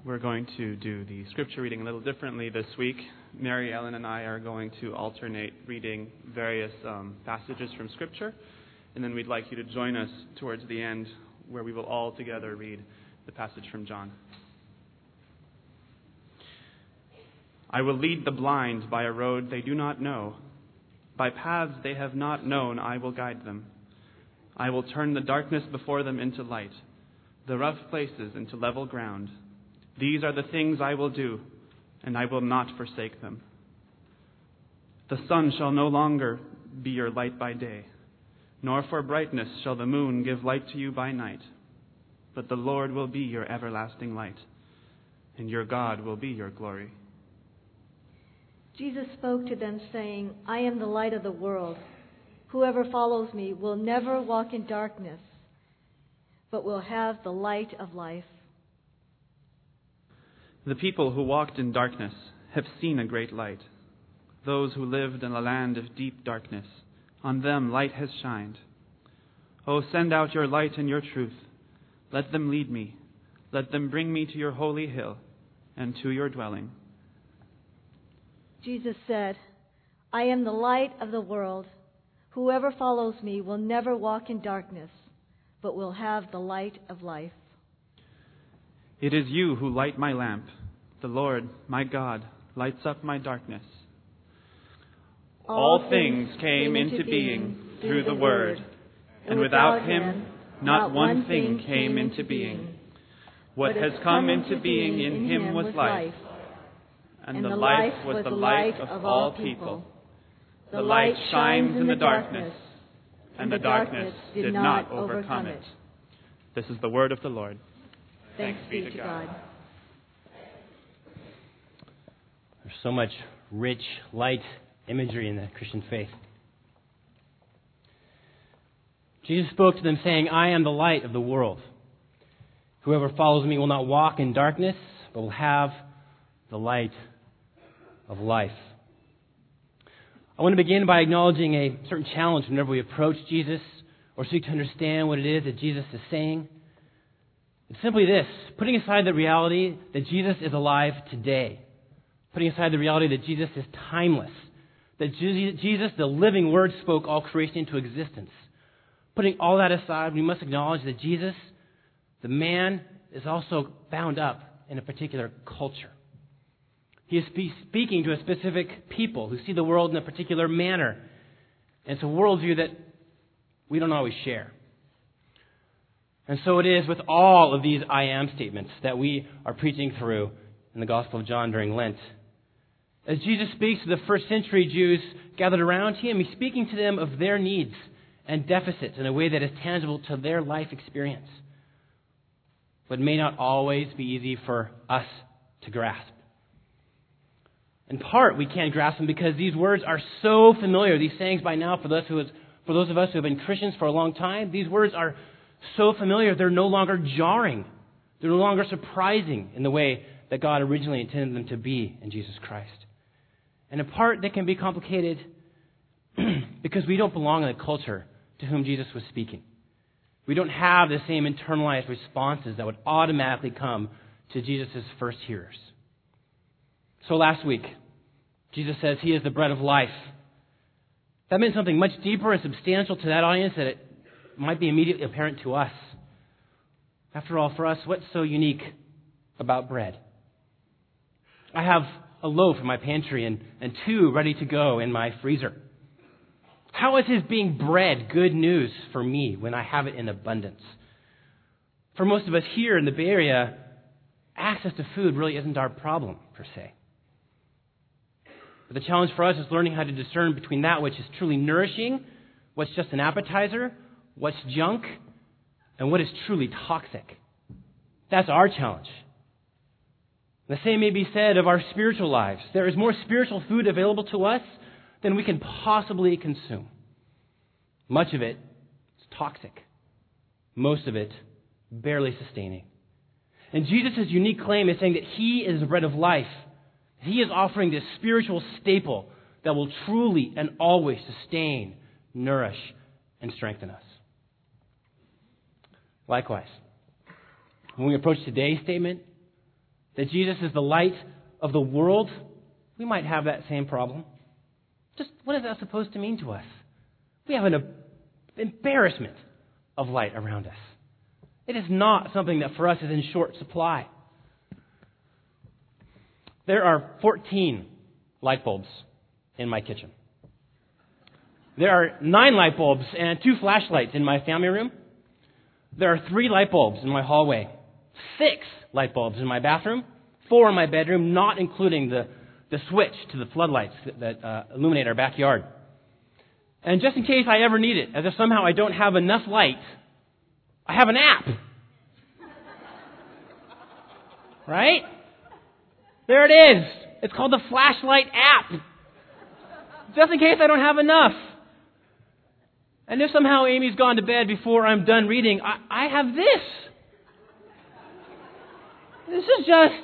We're going to do the scripture reading a little differently this week. Mary Ellen and I are going to alternate reading various passages from scripture, and then we'd like you to join us towards the end where we will all together read the passage from John. I will lead the blind by a road they do not know. By paths they have not known, I will guide them. I will turn the darkness before them into light, the rough places into level ground. These are the things I will do, and I will not forsake them. The sun shall no longer be your light by day, nor for brightness shall the moon give light to you by night. But the Lord will be your everlasting light, and your God will be your glory. Jesus spoke to them, saying, I am the light of the world. Whoever follows me will never walk in darkness, but will have the light of life. The people who walked in darkness have seen a great light. Those who lived in a land of deep darkness, on them light has shined. Oh, send out your light and your truth. Let them lead me. Let them bring me to your holy hill and to your dwelling. Jesus said, I am the light of the world. Whoever follows me will never walk in darkness, but will have the light of life. It is you who light my lamp. The Lord, my God, lights up my darkness. All things came into being through the Word, and without Him, not one thing came into being. What has come into being in Him was life, and the life was the light of all people. The light shines in the darkness, and the darkness did not overcome it. This is the word of the Lord. Thanks be to God. There's so much rich, light imagery in the Christian faith. Jesus spoke to them saying, I am the light of the world. Whoever follows me will not walk in darkness, but will have the light of life. I want to begin by acknowledging a certain challenge whenever we approach Jesus or seek to understand what it is that Jesus is saying. It's simply this: putting aside the reality that Jesus is alive today, putting aside the reality that Jesus is timeless, that Jesus, the living Word, spoke all creation into existence. Putting all that aside, we must acknowledge that Jesus, the man, is also bound up in a particular culture. He is speaking to a specific people who see the world in a particular manner. And it's a worldview that we don't always share. And so it is with all of these I am statements that we are preaching through in the Gospel of John during Lent. As Jesus speaks to the first century Jews gathered around Him, He's speaking to them of their needs and deficits in a way that is tangible to their life experience, but may not always be easy for us to grasp. In part, we can't grasp them because these words are so familiar. These sayings by now, for those of us who have been Christians for a long time, these words are so familiar, they're no longer jarring. They're no longer surprising in the way that God originally intended them to be in Jesus Christ. And in part, they can be complicated because we don't belong in the culture to whom Jesus was speaking. We don't have the same internalized responses that would automatically come to Jesus' first hearers. So last week, Jesus says He is the bread of life. That meant something much deeper and substantial to that audience that it might be immediately apparent to us. After all, for us, what's so unique about bread? I have a loaf in my pantry and two ready to go in my freezer. How is His being bread good news for me when I have it in abundance? For most of us here in the Bay Area, access to food really isn't our problem, per se. But the challenge for us is learning how to discern between that which is truly nourishing, what's just an appetizer, what's junk, and what is truly toxic. That's our challenge. The same may be said of our spiritual lives. There is more spiritual food available to us than we can possibly consume. Much of it is toxic. Most of it barely sustaining. And Jesus' unique claim is saying that He is the bread of life. He is offering this spiritual staple that will truly and always sustain, nourish, and strengthen us. Likewise, when we approach today's statement, that Jesus is the light of the world, we might have that same problem. Just what is that supposed to mean to us? We have an embarrassment of light around us. It is not something that for us is in short supply. There are 14 light bulbs in my kitchen. There are 9 light bulbs and 2 flashlights in my family room. There are 3 light bulbs in my hallway, 6 light bulbs in my bathroom, 4 in my bedroom, not including the switch to the floodlights that illuminate our backyard. And just in case I ever need it, as if somehow I don't have enough light, I have an app. Right? There it is. It's called the Flashlight app. Just in case I don't have enough. And if somehow Amy's gone to bed before I'm done reading, I have this. This is just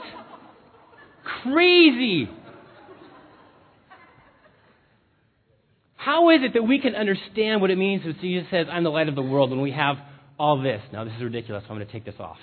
crazy. How is it that we can understand what it means when Jesus says, I'm the light of the world, when we have all this? Now, this is ridiculous, so I'm going to take this off.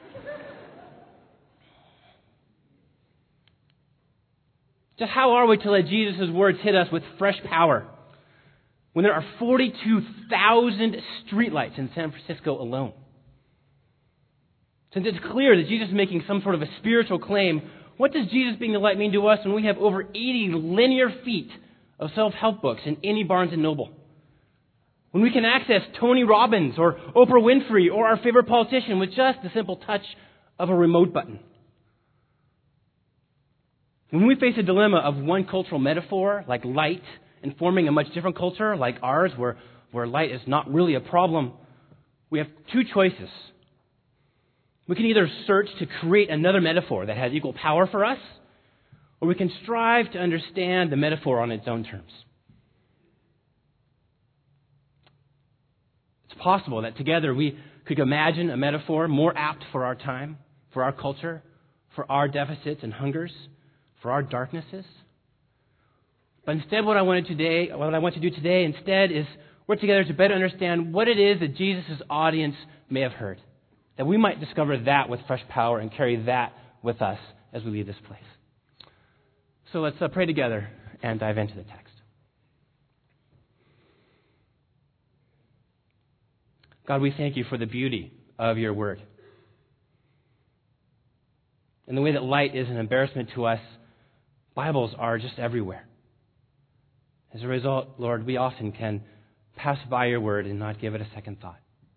Just how are we to let Jesus' words hit us with fresh power when there are 42,000 streetlights in San Francisco alone? Since it's clear that Jesus is making some sort of a spiritual claim, what does Jesus being the light mean to us when we have over 80 linear feet of self-help books in any Barnes & Noble? When we can access Tony Robbins or Oprah Winfrey or our favorite politician with just the simple touch of a remote button? When we face a dilemma of one cultural metaphor, like light, informing a much different culture, like ours, where light is not really a problem, we have 2 choices. We can either search to create another metaphor that has equal power for us, or we can strive to understand the metaphor on its own terms. It's possible that together we could imagine a metaphor more apt for our time, for our culture, for our deficits and hungers, for our darknesses. But instead, what I want to do today instead is work together to better understand what it is that Jesus' audience may have heard, that we might discover that with fresh power and carry that with us as we leave this place. So let's pray together and dive into the text. God, we thank you for the beauty of your word. And the way that light is an embarrassment to us, Bibles are just everywhere. As a result, Lord, we often can pass by your word and not give it a second thought.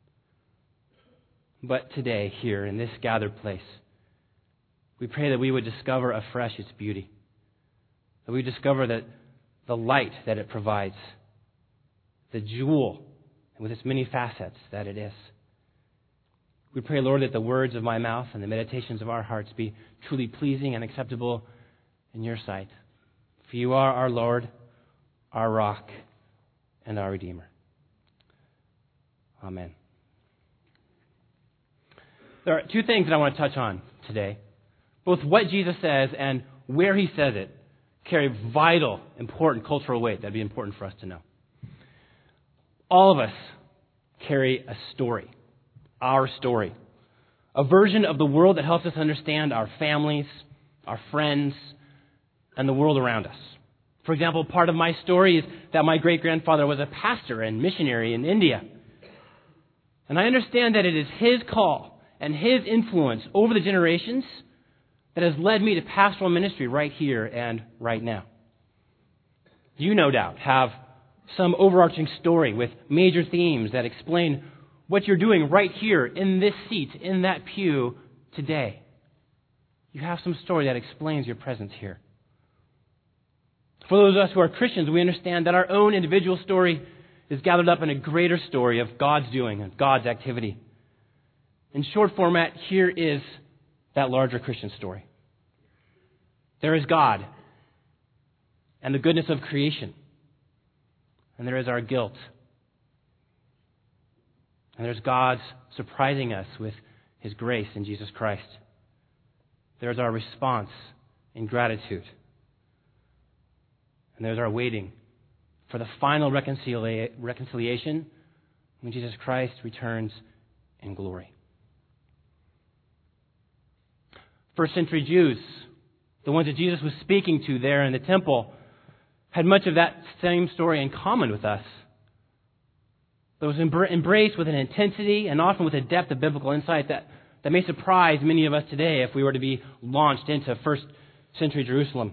But today, here in this gathered place, we pray that we would discover afresh its beauty. That we discover that the light that it provides, the jewel with its many facets that it is. We pray, Lord, that the words of my mouth and the meditations of our hearts be truly pleasing and acceptable in your sight. For you are our Lord, our rock, and our Redeemer. Amen. There are 2 things that I want to touch on today. Both what Jesus says and where he says it carry vital, important cultural weight that'd be important for us to know. All of us carry a story, our story, a version of the world that helps us understand our families, our friends, and the world around us. For example, part of my story is that my great-grandfather was a pastor and missionary in India. And I understand that it is his call and his influence over the generations that has led me to pastoral ministry right here and right now. You, no doubt, have some overarching story with major themes that explain what you're doing right here in this seat, in that pew today. You have some story that explains your presence here. For those of us who are Christians, we understand that our own individual story is gathered up in a greater story of God's doing, of God's activity. In short format, here is that larger Christian story. There is God and the goodness of creation. And there is our guilt. And there's God surprising us with his grace in Jesus Christ. There's our response in gratitude. And there's our waiting for the final reconciliation when Jesus Christ returns in glory. First century Jews, the ones that Jesus was speaking to there in the temple, had much of that same story in common with us. It was embraced with an intensity and often with a depth of biblical insight that may surprise many of us today if we were to be launched into first century Jerusalem.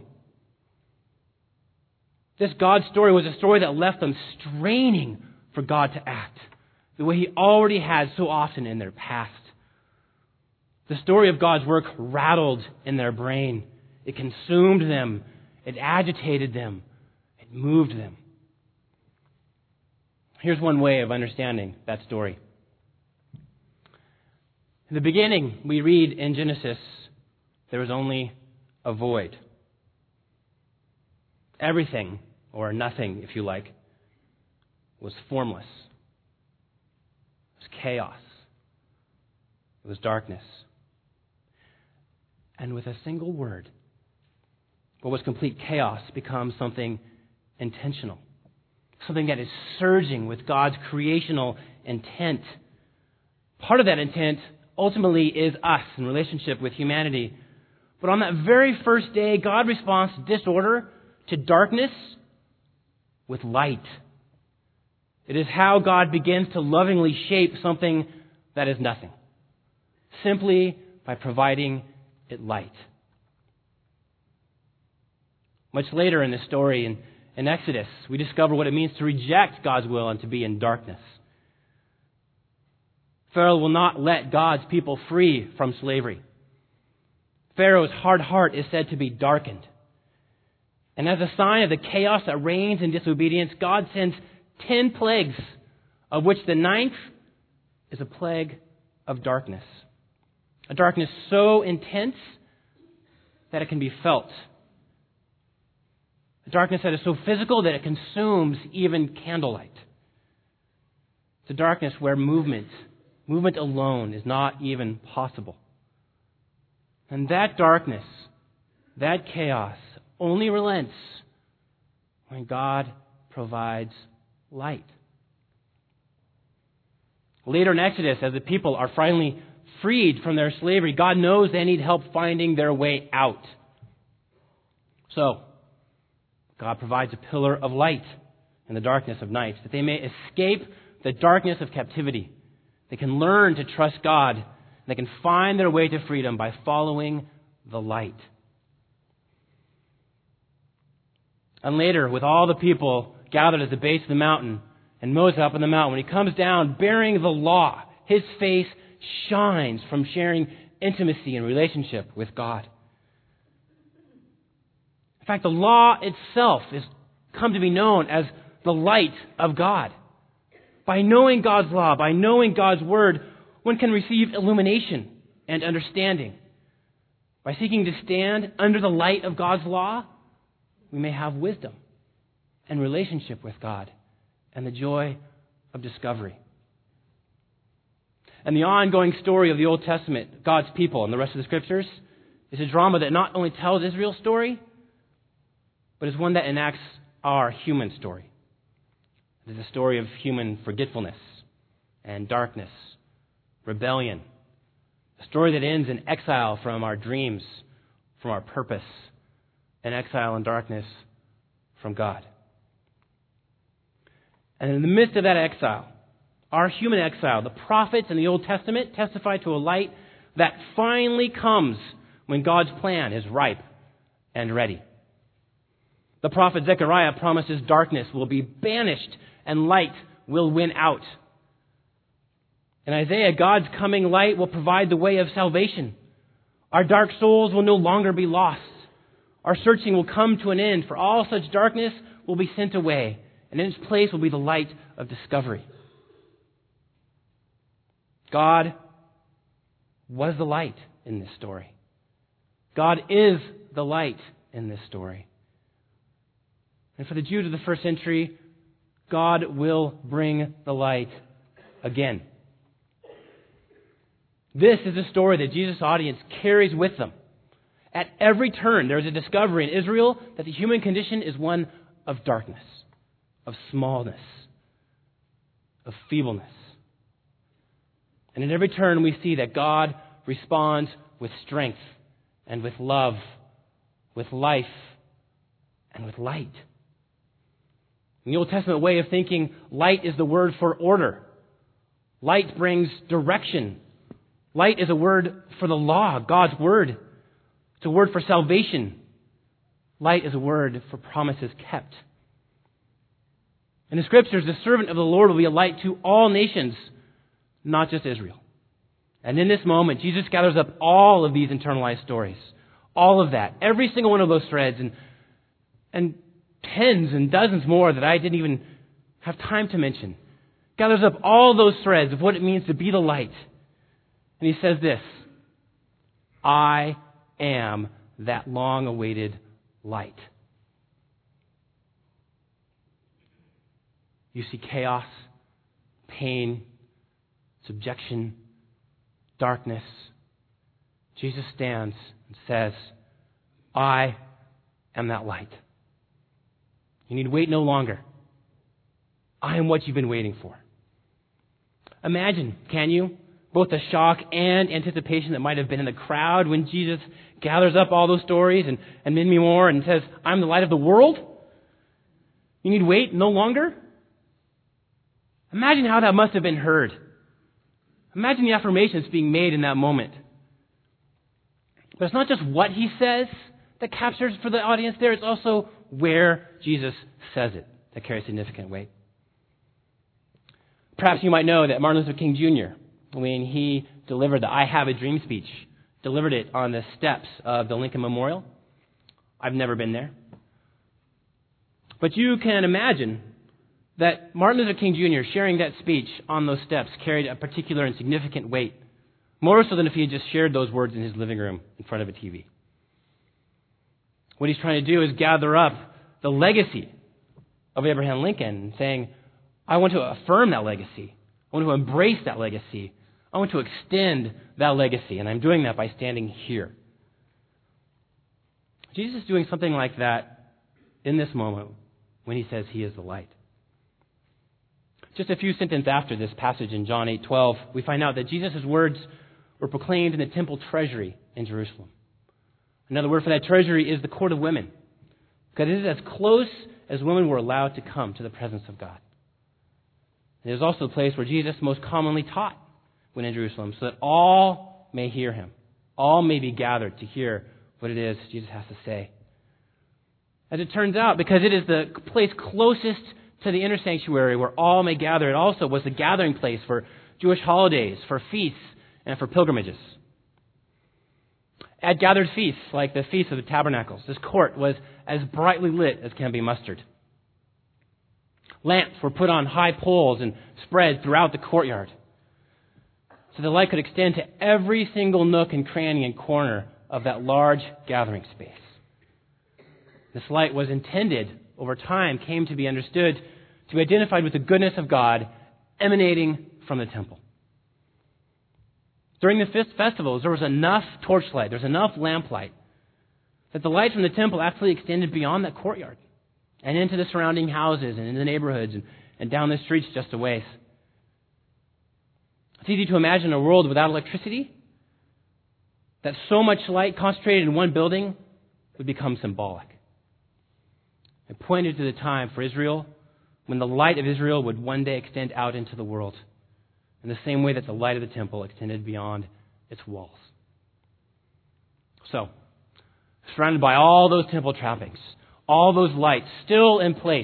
This God story was a story that left them straining for God to act the way He already had so often in their past. The story of God's work rattled in their brain. It consumed them. It agitated them. It moved them. Here's one way of understanding that story. In the beginning, we read in Genesis, there was only a void. Everything, or nothing, if you like, was formless. It was chaos. It was darkness. And with a single word, what was complete chaos becomes something intentional. Something that is surging with God's creational intent. Part of that intent ultimately is us in relationship with humanity. But on that very first day, God responds to disorder, to darkness, with light. It is how God begins to lovingly shape something that is nothing, simply by providing it light. Much later in the story, in Exodus, we discover what it means to reject God's will and to be in darkness. Pharaoh will not let God's people free from slavery. Pharaoh's hard heart is said to be darkened. And as a sign of the chaos that reigns in disobedience, God sends 10 plagues, of which the 9th is a plague of darkness. A darkness so intense that it can be felt. A darkness that is so physical that it consumes even candlelight. It's a darkness where movement alone is not even possible. And that darkness, that chaos, only relents when God provides light. Later in Exodus, as the people are finally freed from their slavery, God knows they need help finding their way out. So, God provides a pillar of light in the darkness of night, that they may escape the darkness of captivity. They can learn to trust God. And they can find their way to freedom by following the light. And later, with all the people gathered at the base of the mountain, and Moses up on the mountain, when he comes down bearing the law, his face shines from sharing intimacy and relationship with God. In fact, the law itself has come to be known as the light of God. By knowing God's law, by knowing God's word, one can receive illumination and understanding. By seeking to stand under the light of God's law, we may have wisdom and relationship with God and the joy of discovery. And the ongoing story of the Old Testament, God's people and the rest of the Scriptures, is a drama that not only tells Israel's story, but is one that enacts our human story. It is a story of human forgetfulness and darkness, rebellion. A story that ends in exile from our dreams, from our purpose, and exile and darkness from God. And in the midst of that exile, our human exile, the prophets in the Old Testament testify to a light that finally comes when God's plan is ripe and ready. The prophet Zechariah promises darkness will be banished and light will win out. In Isaiah, God's coming light will provide the way of salvation. Our dark souls will no longer be lost. Our searching will come to an end, for all such darkness will be sent away, and in its place will be the light of discovery. God was the light in this story. God is the light in this story. And for the Jews of the first century, God will bring the light again. This is a story that Jesus' audience carries with them. At every turn, there is a discovery in Israel that the human condition is one of darkness, of smallness, of feebleness. And at every turn, we see that God responds with strength and with love, with life, and with light. In the Old Testament way of thinking, light is the word for order. Light brings direction. Light is a word for the law, God's word. It's a word for salvation. Light is a word for promises kept. In the Scriptures, the servant of the Lord will be a light to all nations, not just Israel. And in this moment, Jesus gathers up all of these internalized stories. All of that. Every single one of those threads and tens and dozens more that I didn't even have time to mention. Gathers up all those threads of what it means to be the light. And he says this, I am that long-awaited light. You see chaos, pain, subjection, darkness. Jesus stands and says, I am that light. You need wait no longer. I am what you've been waiting for. Imagine, can you, both the shock and anticipation that might have been in the crowd when Jesus gathers up all those stories and many more and says, I'm the light of the world? You need wait no longer? Imagine how that must have been heard. Imagine the affirmations being made in that moment. But it's not just what he says that captures for the audience there, it's also where Jesus says it that carries significant weight. Perhaps you might know that Martin Luther King Jr., when he delivered the I Have a Dream speech, delivered it on the steps of the Lincoln Memorial. I've never been there. But you can imagine that Martin Luther King Jr. sharing that speech on those steps carried a particular and significant weight, more so than if he had just shared those words in his living room in front of a TV. What he's trying to do is gather up the legacy of Abraham Lincoln, saying, I want to affirm that legacy. I want to embrace that legacy. I want to extend that legacy, and I'm doing that by standing here. Jesus is doing something like that in this moment when he says he is the light. Just a few sentences after this passage in John 8:12, we find out that Jesus' words were proclaimed in the temple treasury in Jerusalem. Another word for that treasury is the court of women, because it is as close as women were allowed to come to the presence of God. It is also the place where Jesus most commonly taught when in Jerusalem, so that all may hear him. All may be gathered to hear what it is Jesus has to say. As it turns out, because it is the place closest to the inner sanctuary where all may gather, it also was the gathering place for Jewish holidays, for feasts, and for pilgrimages. At gathered feasts, like the Feast of the Tabernacles, this court was as brightly lit as can be mustered. Lamps were put on high poles and spread throughout the courtyard, so the light could extend to every single nook and cranny and corner of that large gathering space. This light was intended, over time, came to be understood, to be identified with the goodness of God emanating from the temple. During the festivals, there was enough torchlight, there was enough lamplight, that the light from the temple actually extended beyond that courtyard and into the surrounding houses and into the neighborhoods and down the streets just a ways. It's easy to imagine a world without electricity, that so much light concentrated in one building would become symbolic. It pointed to the time for Israel when the light of Israel would one day extend out into the world in the same way that the light of the temple extended beyond its walls. So, surrounded by all those temple trappings, all those lights still in place,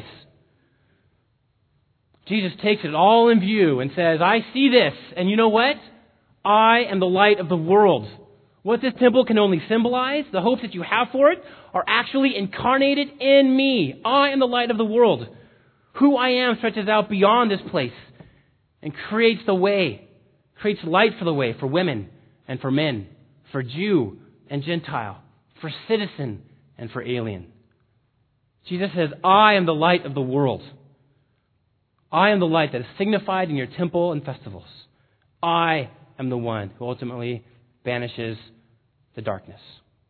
Jesus takes it all in view and says, I see this, and you know what? I am the light of the world. What this temple can only symbolize, the hopes that you have for it, are actually incarnated in me. I am the light of the world. Who I am stretches out beyond this place and creates the way, creates light for the way for women and for men, for Jew and Gentile, for citizen and for alien. Jesus says, I am the light of the world. I am the light that is signified in your temple and festivals. I am the one who ultimately banishes the darkness.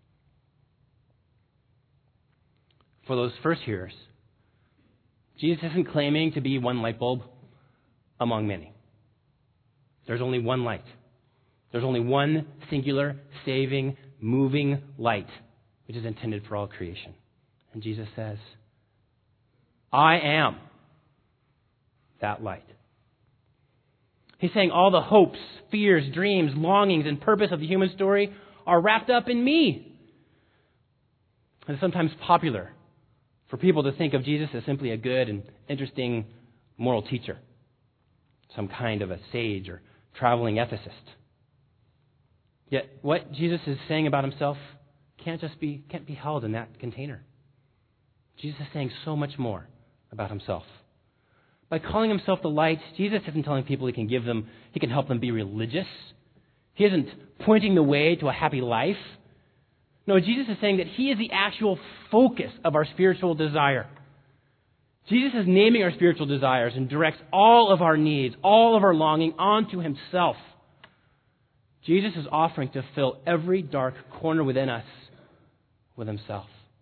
For those first hearers, Jesus isn't claiming to be one light bulb among many. There's only one light. There's only one singular, saving, moving light, which is intended for all creation. And Jesus says, I am that light. He's saying all the hopes, fears, dreams, longings, and purpose of the human story are wrapped up in me. And it's sometimes popular for people to think of Jesus as simply a good and interesting moral teacher, some kind of a sage or traveling ethicist. Yet what Jesus is saying about himself can't be held in that container. Jesus is saying so much more about himself. By calling himself the light, Jesus isn't telling people he can help them be religious. He isn't pointing the way to a happy life. No, Jesus is saying that he is the actual focus of our spiritual desire. Jesus is naming our spiritual desires and directs all of our needs, all of our longing onto himself. Jesus is offering to fill every dark corner within us with himself.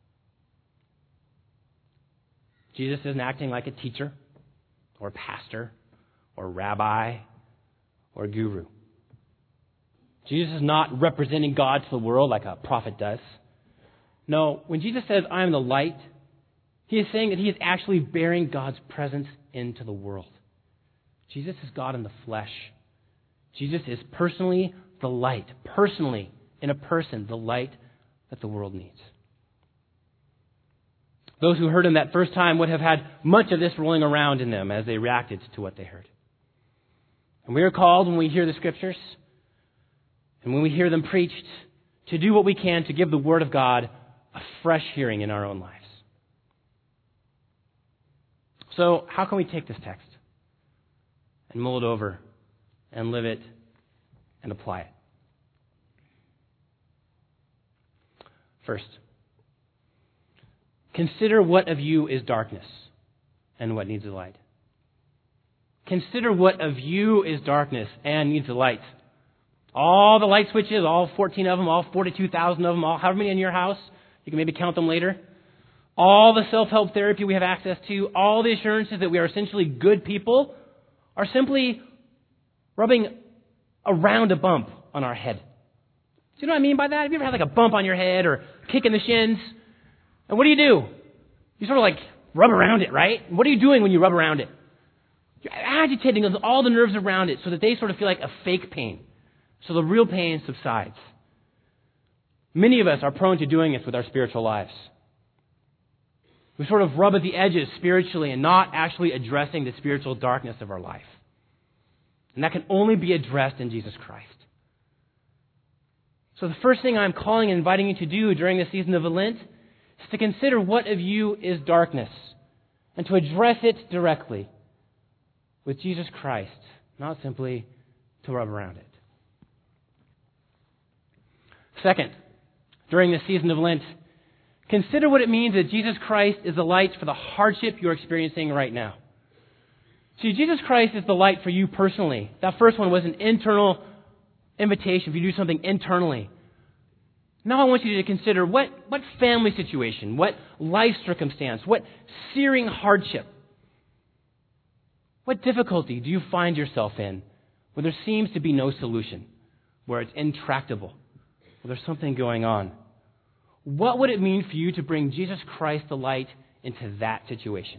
Jesus isn't acting like a teacher or pastor or rabbi or guru. Jesus is not representing God to the world like a prophet does. No, when Jesus says, I am the light, he is saying that he is actually bearing God's presence into the world. Jesus is God in the flesh. Jesus is personally the light, personally, in a person, the light that the world needs. Those who heard him that first time would have had much of this rolling around in them as they reacted to what they heard. And we are called, when we hear the Scriptures, and when we hear them preached, to do what we can to give the Word of God a fresh hearing in our own lives. So, how can we take this text and mull it over and live it and apply it? First, consider what of you is darkness and what needs the light. Consider what of you is darkness and needs the light. All the light switches, all 14 of them, all 42,000 of them, all however many in your house, you can maybe count them later. All the self-help therapy we have access to, all the assurances that we are essentially good people are simply rubbing around a bump on our head. Do you know what I mean by that? Have you ever had like a bump on your head or kick in the shins? And what do? You sort of like rub around it, right? What are you doing when you rub around it? You're agitating all the nerves around it so that they sort of feel like a fake pain. So the real pain subsides. Many of us are prone to doing this with our spiritual lives. We sort of rub at the edges spiritually and not actually addressing the spiritual darkness of our life. And that can only be addressed in Jesus Christ. So the first thing I'm calling and inviting you to do during the season of Lent is to consider what of you is darkness and to address it directly with Jesus Christ, not simply to rub around it. Second, during the season of Lent, consider what it means that Jesus Christ is the light for the hardship you're experiencing right now. See, Jesus Christ is the light for you personally. That first one was an internal invitation for you to do something internally. Now I want you to consider what family situation, what life circumstance, what searing hardship, what difficulty do you find yourself in where there seems to be no solution, where it's intractable, where there's something going on? What would it mean for you to bring Jesus Christ the light into that situation?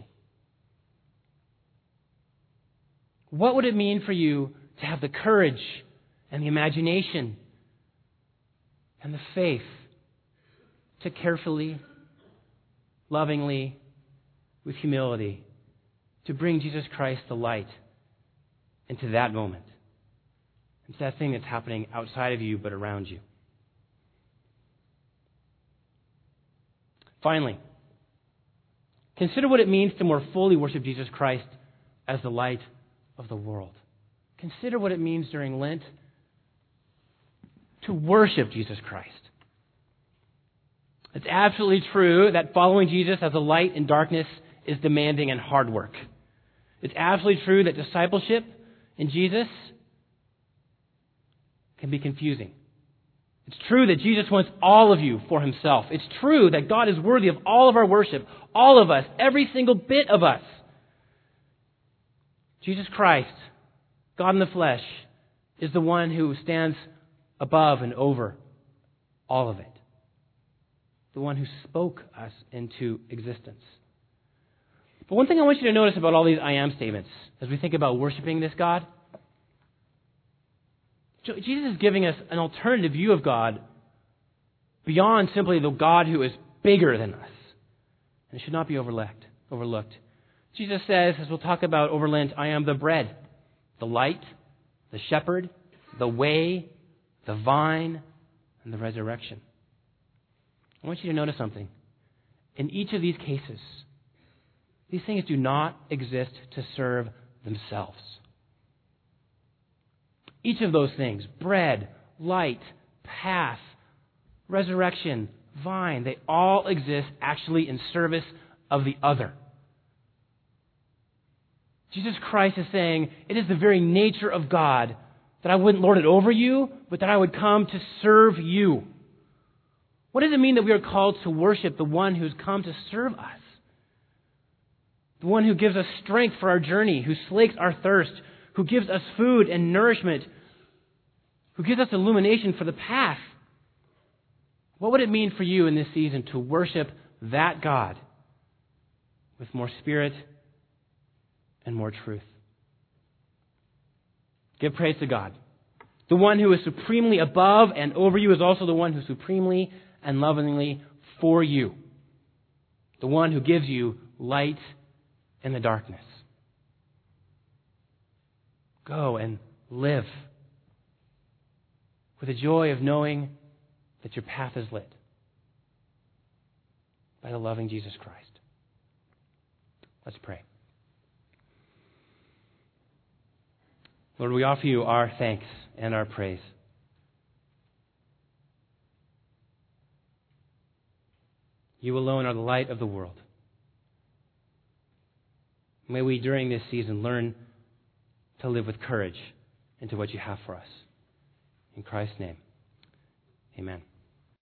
What would it mean for you to have the courage and the imagination and the faith to carefully, lovingly, with humility, to bring Jesus Christ the light into that moment? It's that thing that's happening outside of you but around you. Finally, consider what it means to more fully worship Jesus Christ as the light of the world. Consider what it means during Lent to worship Jesus Christ. It's absolutely true that following Jesus as a light in darkness is demanding and hard work. It's absolutely true that discipleship in Jesus can be confusing. It's true that Jesus wants all of you for himself. It's true that God is worthy of all of our worship, all of us, every single bit of us. Jesus Christ, God in the flesh, is the one who stands above and over all of it. The one who spoke us into existence. But one thing I want you to notice about all these I am statements as we think about worshiping this God, Jesus is giving us an alternative view of God beyond simply the God who is bigger than us. And it should not be overlooked. Jesus says, as we'll talk about over Lent, I am the bread, the light, the shepherd, the way, the vine, and the resurrection. I want you to notice something. In each of these cases, these things do not exist to serve themselves. Each of those things, bread, light, path, resurrection, vine, they all exist actually in service of the other. Jesus Christ is saying, it is the very nature of God that I wouldn't lord it over you, but that I would come to serve you. What does it mean that we are called to worship the one who's come to serve us? The one who gives us strength for our journey, who slakes our thirst, who gives us food and nourishment, who gives us illumination for the path. What would it mean for you in this season to worship that God with more spirit and more truth? Give praise to God. The one who is supremely above and over you is also the one who is supremely and lovingly for you. The one who gives you light in the darkness. Go and live with the joy of knowing that your path is lit by the loving Jesus Christ. Let's pray. Lord, we offer you our thanks and our praise. You alone are the light of the world. May we, during this season, learn to live with courage into what you have for us. In Christ's name, amen.